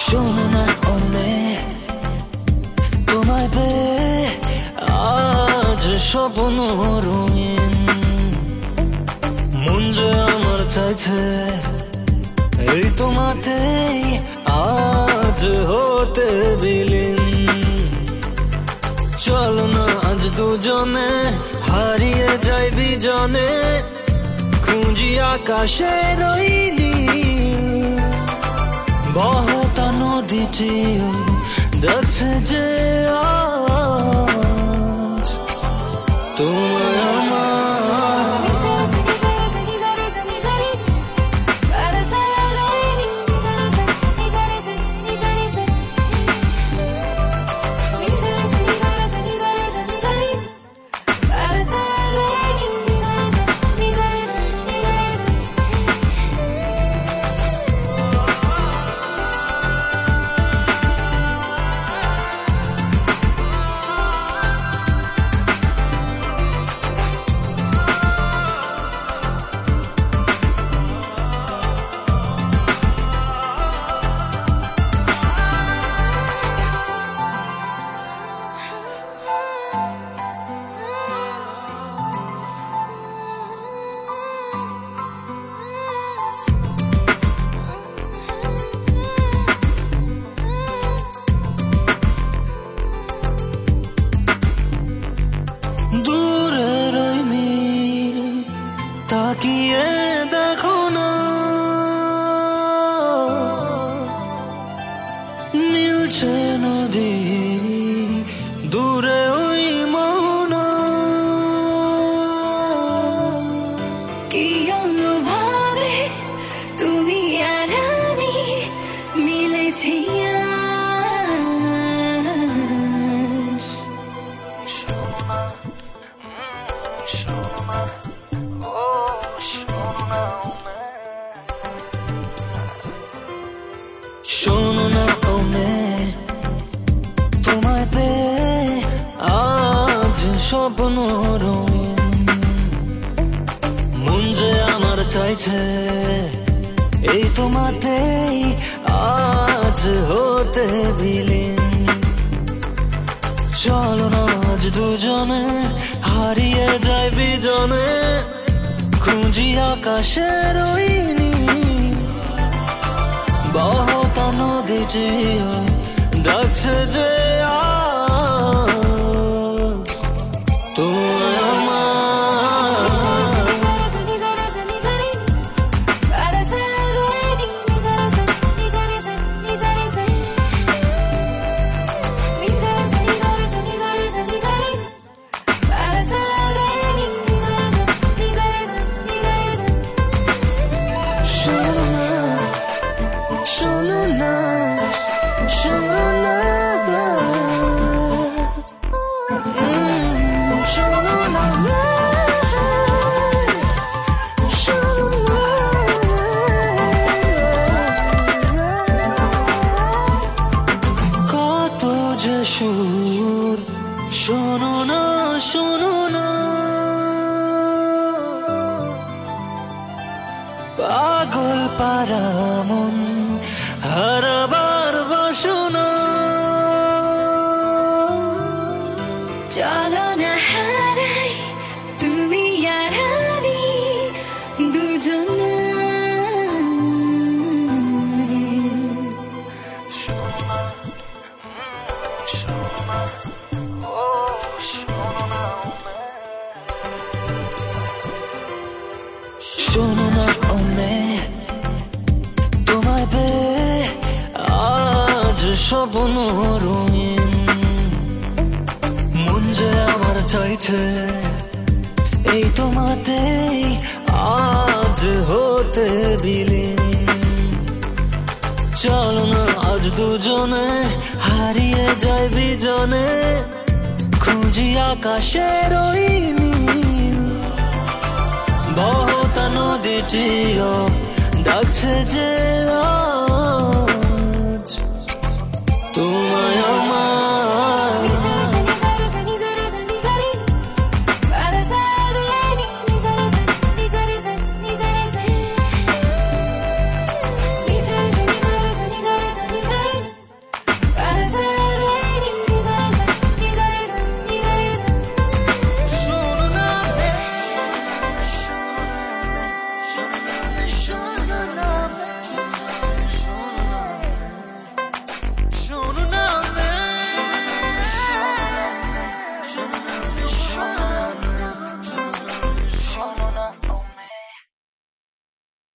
শোনো না ও মেয়ে, তোমায় পেয়ে আজ স্বপ্ন রঙিন। মন যে আমার চাইছে এই তোমাতেই আজ হতে বিলীন। চলো না আজ দুজনে হারিয়ে যাই বিজনে, খুঁজি আকাশের ওই নীল। বহতা নদীটিও দেখছে যে আজ তোমায় আমার। দূরের ওই মিল তাকিয়ে দেখো না, মিলছে নদী দূরে ওই মোহনা। কি অনুভবে তুমি আর আমি মিলেছি আজ। শোনো না ও মেয়ে, তোমায় পেয়ে আজ স্বপ্ন রঙিন। মন যে আমার চাইছে এই তোমাতেই আজ হতে বিলীন। চলো না আজ দুজনে হারিয়ে যাই বিজনে, খুঁজি আকাশের ওই নীল। বহতা নদীটিও ডাকছে যে আজ তোমায় আমার। শোনো না, শোনো না, শোনো না, শোনো না। কত যে সুর, শোনো না, শোনো না। পাগল পারা মন হারাবার বাসনা। চলো না হারাই তুমি আর আমি দুজনে। শোনো না ও মেয়ে, তোমায় পেয়ে আজ স্বপ্ন রঙিন। মন যে আমার চাইছে এই তোমাতেই আজ হতে বিলীন। চলো না আজ দুজনে হারিয়ে যাই বিজনে, খুঁজি আকাশের ওই নীল। বহতা নদীটিও ডাকছে যে